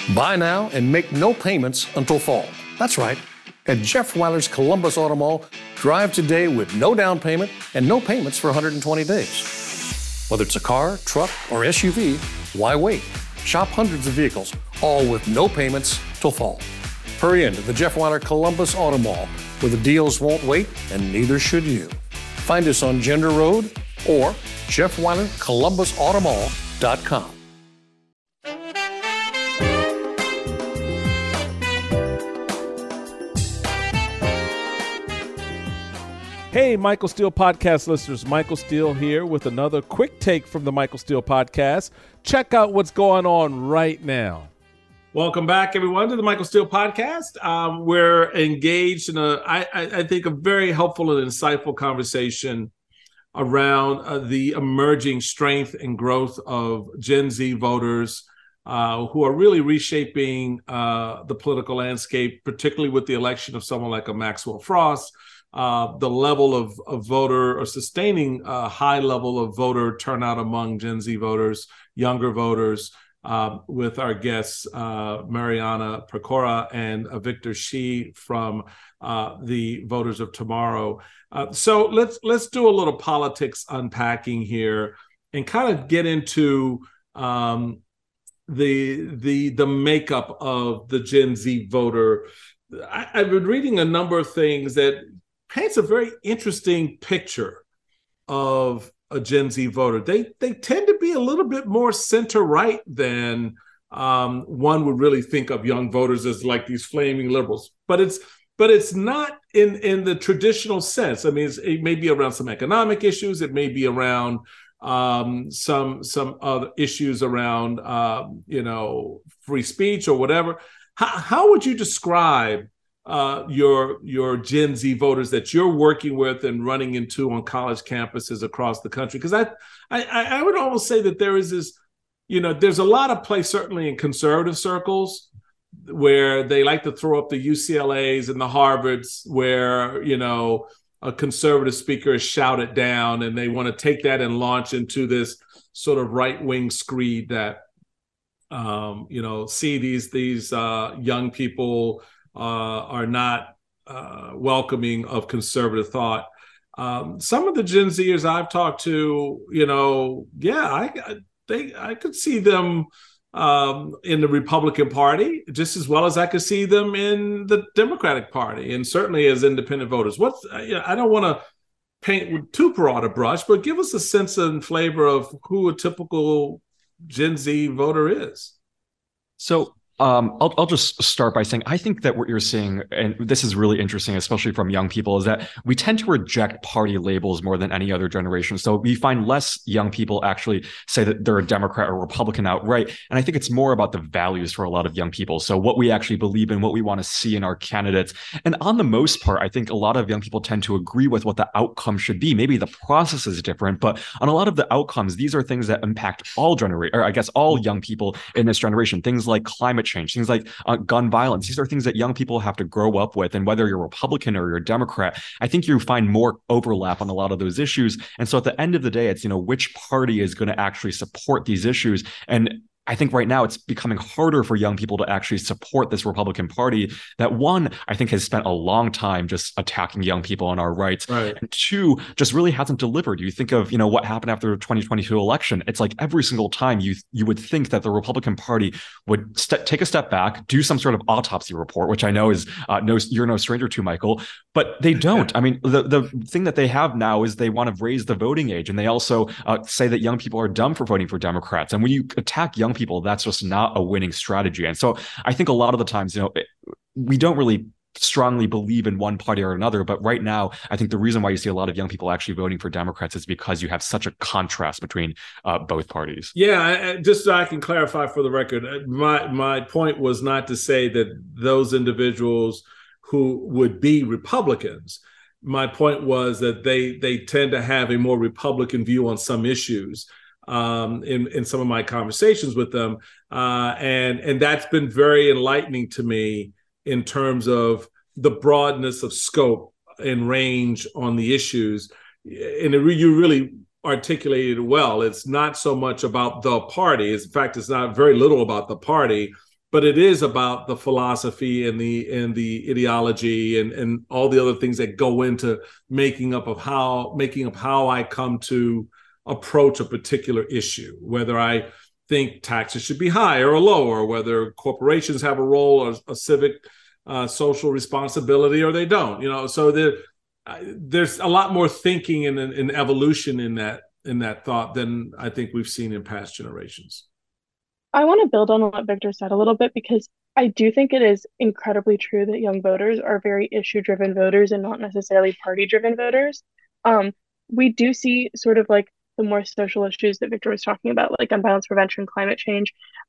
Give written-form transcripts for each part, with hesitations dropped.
Buy now and make no payments until fall. That's right. At Jeff Weiler's Columbus Auto Mall, drive today with no down payment and no payments for 120 days. Whether it's a car, truck, or SUV, why wait? Shop hundreds of vehicles, all with no payments till fall. Hurry into the Jeff Weiler Columbus Auto Mall, where the deals won't wait and neither should you. Find us on Gender Road or JeffWeilerColumbusAutomall.com. Hey, Michael Steele Podcast listeners. Michael Steele here with another quick take from the Michael Steele Podcast. Check out what's going on right now. Welcome back, everyone, to the Michael Steele Podcast. We're engaged in I think, a very helpful and insightful conversation around the emerging strength and growth of Gen Z voters who are really reshaping the political landscape, particularly with the election of someone like a Maxwell Frost. The level of voter, or sustaining a high level of voter turnout among Gen Z voters, younger voters, with our guests, Mariana Pecora and Victor Shi from the Voters of Tomorrow. So let's do a little politics unpacking here and kind of get into the makeup of the Gen Z voter. I've been reading a number of things that paints a very interesting picture of a Gen Z voter. They tend to be a little bit more center-right than one would really think of young voters as, like, these flaming liberals. But it's not in the traditional sense. I mean, it may be around some economic issues. It may be around some other issues around free speech or whatever. How would you describe your Gen Z voters that you're working with and running into on college campuses across the country? Because I would almost say that there is this, there's a lot of play, certainly in conservative circles, where they like to throw up the UCLAs and the Harvards, where, a conservative speaker is shouted down, and they want to take that and launch into this sort of right-wing screed that, see these young people are not welcoming of conservative thought. Some of the Gen Zers I've talked to, I could see them in the Republican Party just as well as I could see them in the Democratic Party, and certainly as independent voters. I don't want to paint with too broad a brush, but give us a sense and flavor of who a typical Gen Z voter is. So I'll just start by saying, I think that what you're seeing, and this is really interesting, especially from young people, is that we tend to reject party labels more than any other generation. So we find less young people actually say that they're a Democrat or Republican outright. And I think it's more about the values for a lot of young people. So what we actually believe in, what we want to see in our candidates. And on the most part, I think a lot of young people tend to agree with what the outcome should be. Maybe the process is different, but on a lot of the outcomes, these are things that impact all young people in this generation. Things like climate change, things like gun violence. These are things that young people have to grow up with. And whether you're Republican or you're Democrat, I think you find more overlap on a lot of those issues. And so at the end of the day, it's, which party is going to actually support these issues. And I think right now it's becoming harder for young people to actually support this Republican Party that, one, I think has spent a long time just attacking young people and our rights. Right. And two, just really hasn't delivered. You think of, what happened after the 2022 election. It's like every single time you would think that the Republican Party would take a step back, do some sort of autopsy report, which I know is you're no stranger to, Michael, but they don't. I mean, the thing that they have now is they want to raise the voting age. And they also say that young people are dumb for voting for Democrats. And when you attack young people, that's just not a winning strategy. And so I think a lot of the times, we don't really strongly believe in one party or another. But right now, I think the reason why you see a lot of young people actually voting for Democrats is because you have such a contrast between both parties. Yeah, just so I can clarify for the record, my point was not to say that those individuals who would be Republicans. My point was that they tend to have a more Republican view on some issues. In some of my conversations with them. And that's been very enlightening to me in terms of the broadness of scope and range on the issues. And you really articulated it well. It's not so much about the party. In fact, it's not very little about the party, but it is about the philosophy and the ideology and all the other things that go into making up how I come to approach a particular issue, whether I think taxes should be higher or lower, whether corporations have a role or a civic social responsibility or they don't. So there's a lot more thinking and evolution in that thought than I think we've seen in past generations. I want to build on what Victor said a little bit because I do think it is incredibly true that young voters are very issue-driven voters and not necessarily party-driven voters. We do see sort of like the more social issues that Victor was talking about, like gun violence prevention, climate change,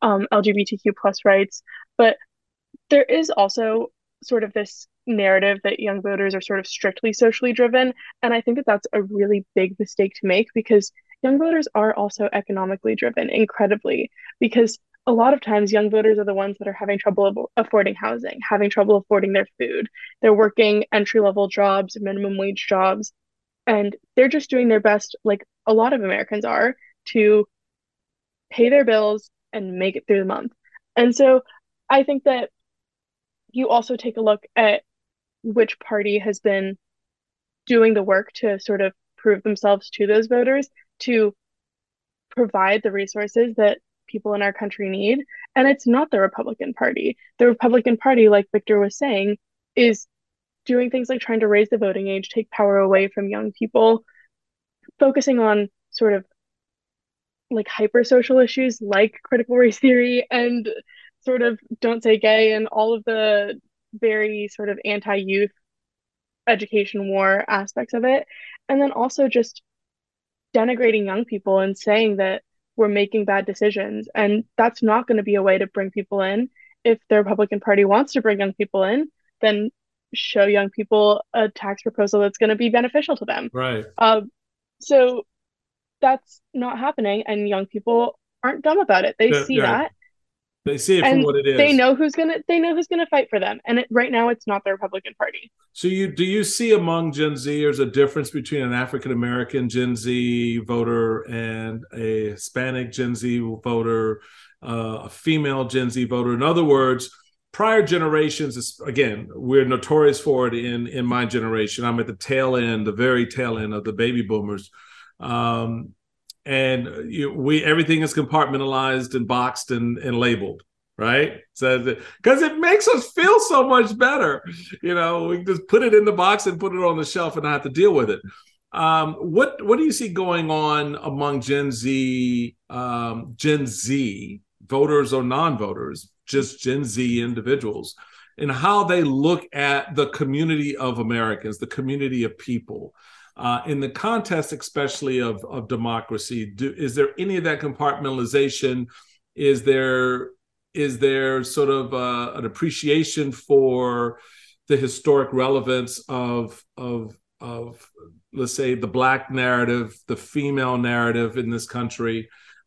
LGBTQ plus rights, but there is also sort of this narrative that young voters are sort of strictly socially driven. And I think that that's a really big mistake to make because young voters are also economically driven incredibly, because a lot of times young voters are the ones that are having trouble affording housing, having trouble affording their food. They're working entry-level jobs, minimum wage jobs, and they're just doing their best, like a lot of Americans are, to pay their bills and make it through the month. And so I think that you also take a look at which party has been doing the work to sort of prove themselves to those voters to provide the resources that people in our country need. And it's not the Republican Party. The Republican Party, like Victor was saying, is doing things like trying to raise the voting age, take power away from young people, focusing on sort of like hyper social issues like critical race theory and sort of don't say gay and all of the very sort of anti-youth education war aspects of it. And then also just denigrating young people and saying that we're making bad decisions. And that's not going to be a way to bring people in. If the Republican Party wants to bring young people in, then show young people a tax proposal that's going to be beneficial to them. Right. So that's not happening, and young people aren't dumb about it. They see that. They see it for what it is. They know who's gonna fight for them. And right now, it's not the Republican Party. So do you see among Gen Zers a difference between an African American Gen Z voter and a Hispanic Gen Z voter, a female Gen Z voter? In other words, prior generations, again, we're notorious for it in my generation. I'm at the very tail end of the baby boomers. And everything is compartmentalized and boxed and labeled, right? So because it makes us feel so much better, we just put it in the box and put it on the shelf and not have to deal with it. What do you see going on among Gen Z voters or non-voters, just Gen Z individuals, and how they look at the community of Americans, the community of people? In the context, especially of democracy, is there any of that compartmentalization? Is there sort of an appreciation for the historic relevance of let's say the Black narrative, the female narrative in this country?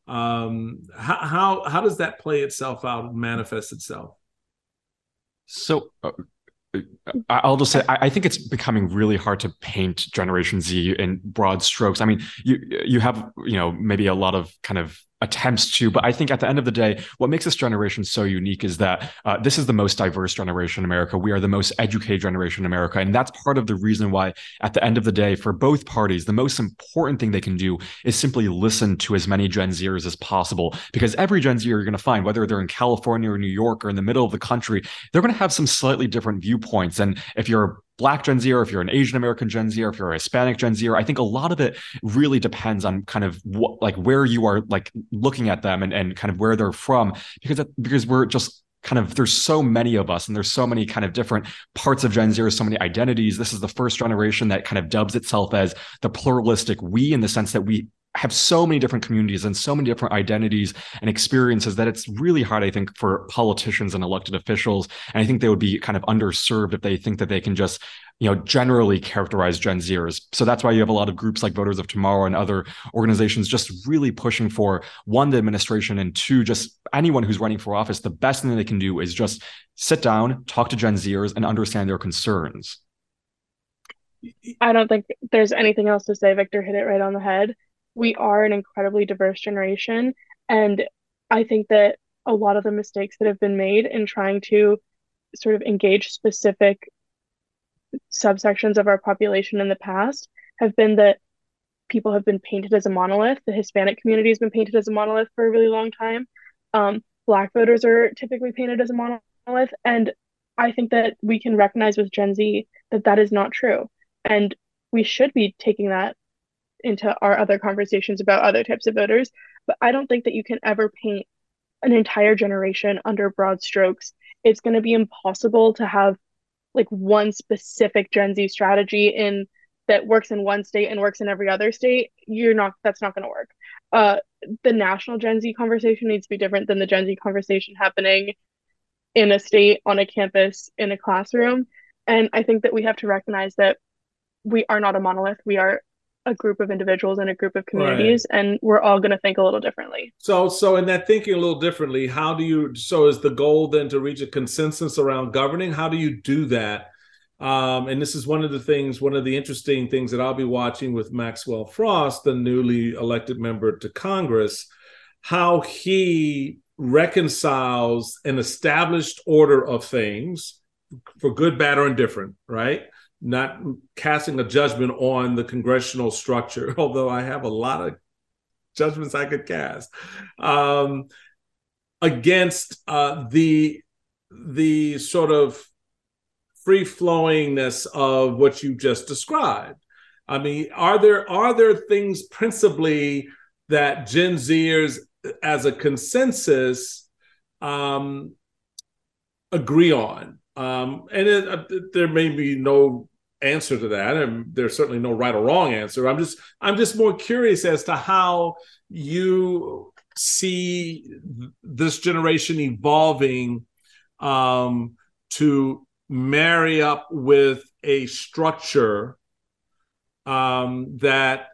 How does that play itself out and manifest itself? So I'll just say I think it's becoming really hard to paint Generation Z in broad strokes. I mean, you have maybe a lot of kind of attempts to, but I think at the end of the day, what makes this generation so unique is that this is the most diverse generation in America. We are the most educated generation in America. And that's part of the reason why, at the end of the day, for both parties, the most important thing they can do is simply listen to as many Gen Zers as possible. Because every Gen Zer you're going to find, whether they're in California or New York or in the middle of the country, they're going to have some slightly different viewpoints. And if you're Black Gen Z, or if you're an Asian American Gen Z, or if you're a Hispanic Gen Z, I think a lot of it really depends on kind of what, like where you are like looking at them and kind of where they're from, because we're just kind of, there's so many of us and there's so many kind of different parts of Gen Z, so many identities. This is the first generation that kind of dubs itself as the pluralistic we, in the sense that we have so many different communities and so many different identities and experiences that it's really hard, I think, for politicians and elected officials. And I think they would be kind of underserved if they think that they can just, generally characterize Gen Zers. So that's why you have a lot of groups like Voters of Tomorrow and other organizations just really pushing for, one, the administration, and two, just anyone who's running for office. The best thing they can do is just sit down, talk to Gen Zers, and understand their concerns. I don't think there's anything else to say. Victor hit it right on the head. We are an incredibly diverse generation. And I think that a lot of the mistakes that have been made in trying to sort of engage specific subsections of our population in the past have been that people have been painted as a monolith. The Hispanic community has been painted as a monolith for a really long time. Black voters are typically painted as a monolith. And I think that we can recognize with Gen Z that that is not true. And we should be taking that into our other conversations about other types of voters. But I don't think that you can ever paint an entire generation under broad strokes. It's going to be impossible to have like one specific Gen Z strategy in that works in one state and works in every other state. That's not going to work. The national Gen Z conversation needs to be different than the Gen Z conversation happening in a state, on a campus, in a classroom. And I think that we have to recognize that we are not a monolith. We are a group of individuals and a group of communities, right. And we're all going to think a little differently. So in that thinking a little differently, so is the goal then to reach a consensus around governing? How do you do that? And this is one of the interesting things that I'll be watching with Maxwell Frost, the newly elected member to Congress, how he reconciles an established order of things for good, bad, or indifferent, right? Not casting a judgment on the congressional structure, although I have a lot of judgments I could cast, against the sort of free-flowingness of what you just described. I mean, are there things principally that Gen Zers as a consensus agree on? There may be no answer to that, and there's certainly no right or wrong answer. I'm just more curious as to how you see this generation evolving to marry up with a structure that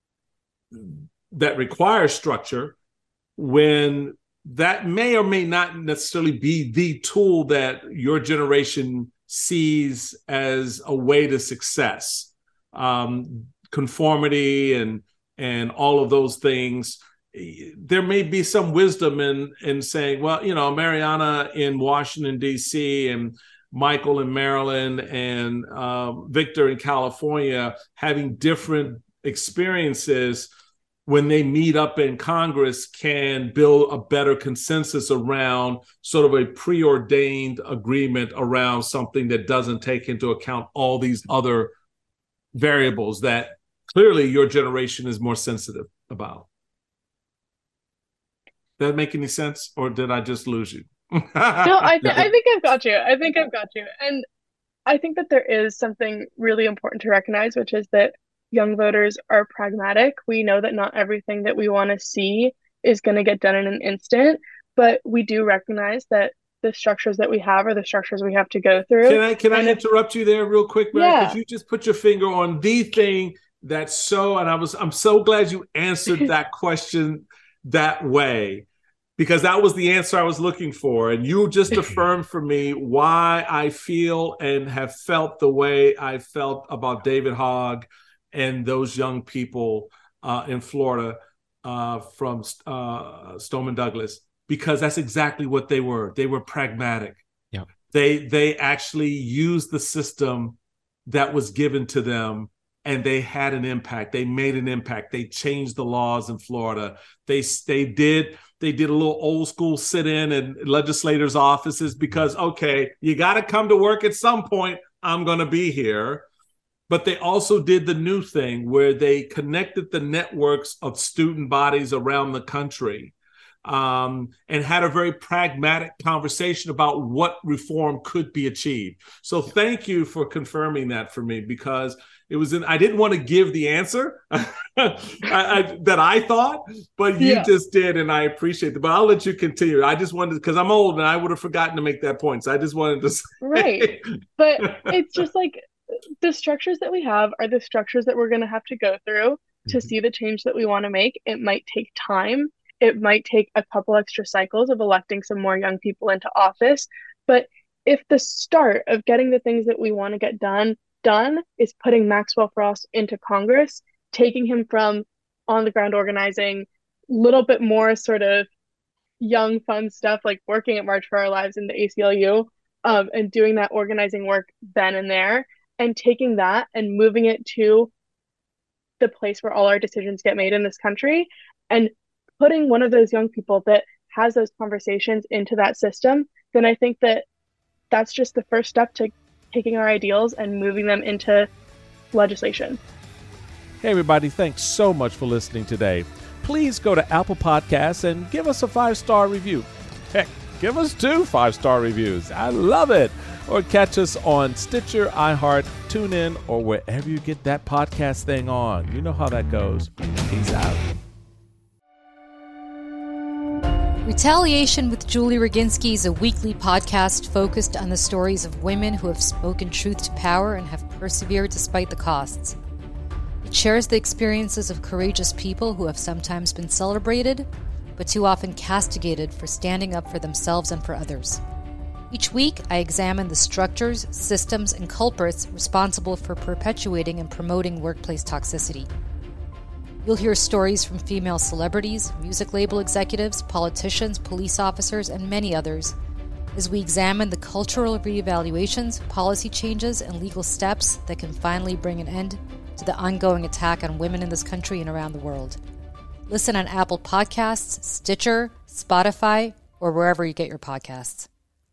requires structure, when that may or may not necessarily be the tool that your generation sees as a way to success. Conformity and all of those things. There may be some wisdom in saying, well, Mariana in Washington, D.C., and Michael in Maryland, and Victor in California having different experiences, when they meet up in Congress, can build a better consensus around sort of a preordained agreement around something that doesn't take into account all these other variables that clearly your generation is more sensitive about. Does that make any sense, or did I just lose you? No, I think I've got you. And I think that there is something really important to recognize, which is that young voters are pragmatic. We know that not everything that we want to see is going to get done in an instant, but we do recognize that the structures that we have are the structures we have to go through. Can I interrupt you there real quick, Mary? Yeah. Because you just put your finger on the thing that's so, and I'm so glad you answered that question that way, because that was the answer I was looking for. And you just affirmed for me why I feel and have felt the way I felt about David Hogg and those young people in Florida from Stoneman Douglas, because that's exactly what they were. They were pragmatic. Yeah. They actually used the system that was given to them, and they had an impact. They made an impact. They changed the laws in Florida. They did a little old school sit-in in legislators' offices because, okay, you got to come to work at some point. I'm going to be here. But they also did the new thing where they connected the networks of student bodies around the country and had a very pragmatic conversation about what reform could be achieved. So thank you for confirming that for me, because I didn't want to give the answer that I thought, but you just did, and I appreciate it. But I'll let you continue. I just wanted, because I'm old and I would have forgotten to make that point. So I just wanted to say. Right. But it's just like, the structures that we have are the structures that we're going to have to go through to see the change that we want to make. It might take time. It might take a couple extra cycles of electing some more young people into office. But if the start of getting the things that we want to get done is putting Maxwell Frost into Congress, taking him from on the ground organizing, little bit more sort of, young, fun stuff like working at March for Our Lives in the ACLU, and doing that organizing work then and there, and taking that and moving it to the place where all our decisions get made in this country, and putting one of those young people that has those conversations into that system, then I think that that's just the first step to taking our ideals and moving them into legislation. Hey, everybody, thanks so much for listening today. Please go to Apple Podcasts and give us a 5-star review. Heck, give us 2 5-star reviews. I love it. Or catch us on Stitcher, iHeart, TuneIn, or wherever you get that podcast thing on. You know how that goes. Peace out. Retaliation with Julie Roginski is a weekly podcast focused on the stories of women who have spoken truth to power and have persevered despite the costs. It shares the experiences of courageous people who have sometimes been celebrated, but too often castigated for standing up for themselves and for others. Each week, I examine the structures, systems, and culprits responsible for perpetuating and promoting workplace toxicity. You'll hear stories from female celebrities, music label executives, politicians, police officers, and many others as we examine the cultural reevaluations, policy changes, and legal steps that can finally bring an end to the ongoing attack on women in this country and around the world. Listen on Apple Podcasts, Stitcher, Spotify, or wherever you get your podcasts.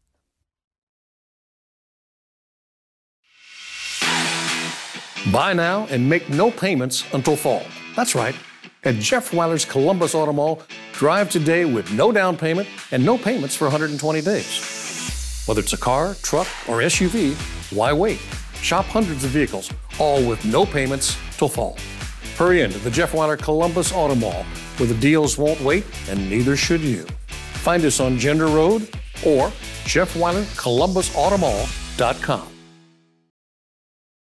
Buy now and make no payments until fall. That's right. At Jeff Weiler's Columbus Auto Mall, drive today with no down payment and no payments for 120 days. Whether it's a car, truck, or SUV, why wait? Shop hundreds of vehicles, all with no payments till fall. Hurry into the Jeff Weiler Columbus Auto Mall, where the deals won't wait and neither should you. Find us on Gender Road or JeffWeilerColumbusAutomall.com.